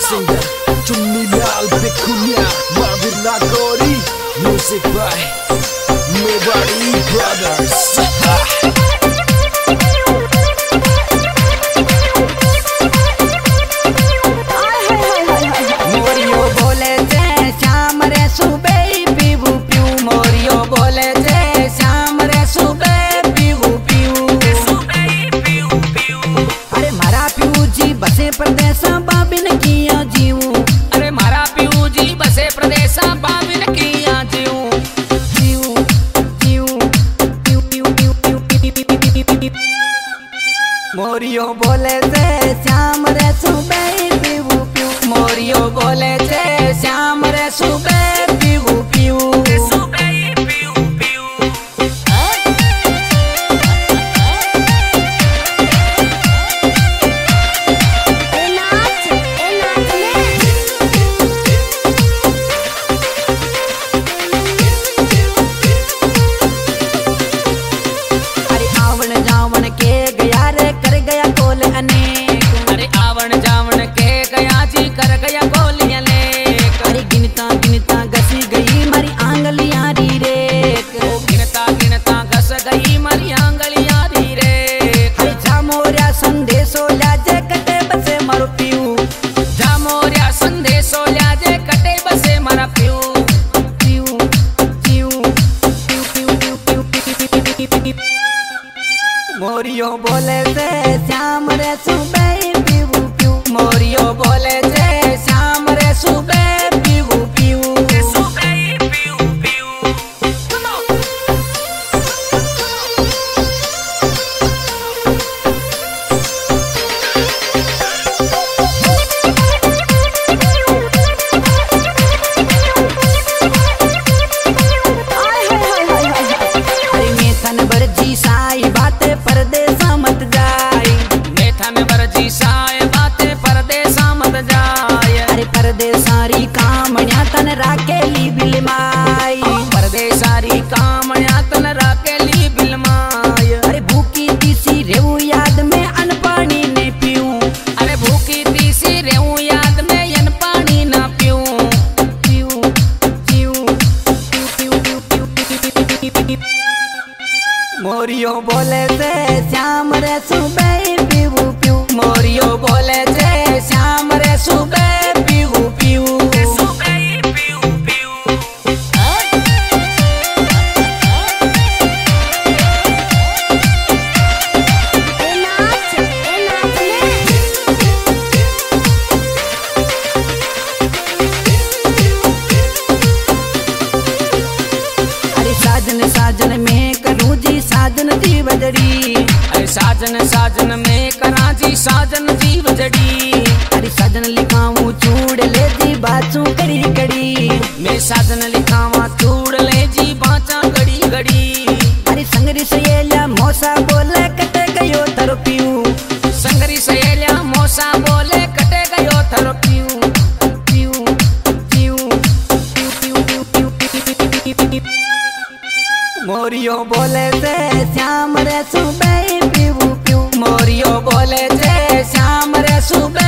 singer Chunilal Bikunya Mavir Nagori Music by Mewari Brothers. प्रदेशा बाबिन किया जीव, अरे मारा पीऊ जी बसे प्रदेशा बाबिन किया जीव जीव जीव मोरियो बोले से श्याम रे सुबह पीऊ पीऊ, मोरियो बोले से श्याम रे सुबह पीऊ पीऊ अरे आवण जावण के गया जी कर गया गोलियां लेक। अरे गिनता गिनता घस गई मारी आंगलियां री रे, गिनता गिनता घस गई मारी आंगलियां री रे। अरे जामोरिया संदेशो लाजे कटे बसे मारो पीऊ, जामोरिया संदेशो लाजे कटे बसे मारा पीऊ पीऊ पीऊ पीऊ। मोरियो बोले से श्याम रे सुबह पीऊ पीऊ, मोरियो बोले से श्याम रे सुबह पीऊ पीऊ परदेसारी कामण्या तन राकेली बिलमाई, परदेसारी कामण्या तन राकेली बिलमाई। अरे भूखी तीसी रेऊ याद में अन पानी ने पीऊं, अरे भूखी तीसी रेऊ याद में अन पानी ना पीऊं पीऊं पीऊं पीऊं। मोरियो बोले से श्याम रे सुबह पीऊ पीऊ, मोरियो बोले से श्याम रे सुबह पीऊ पीऊ साजन साजन में करूं जी साजन जी बजड़ी, अरे साजन साजन में करा जी साजन जी बजड़ी। अरे साजन लिखाऊं चूड़ ले जी बाचू कड़ी कड़ी, मैं साजन लिखावा चूड़ ले जी बाचा घड़ी घड़ी। अरे संगरी सहेलिया मोसा बोले कटे गयो थरो पीऊ, संगरी सहेलिया मोसा बोले कटे गयो थरो पीऊ पीऊ पीऊ पीऊ। मोरियो बोले से श्याम रे सुबह पीऊ पीऊ, मोरियो बोले से श्याम रे सुबह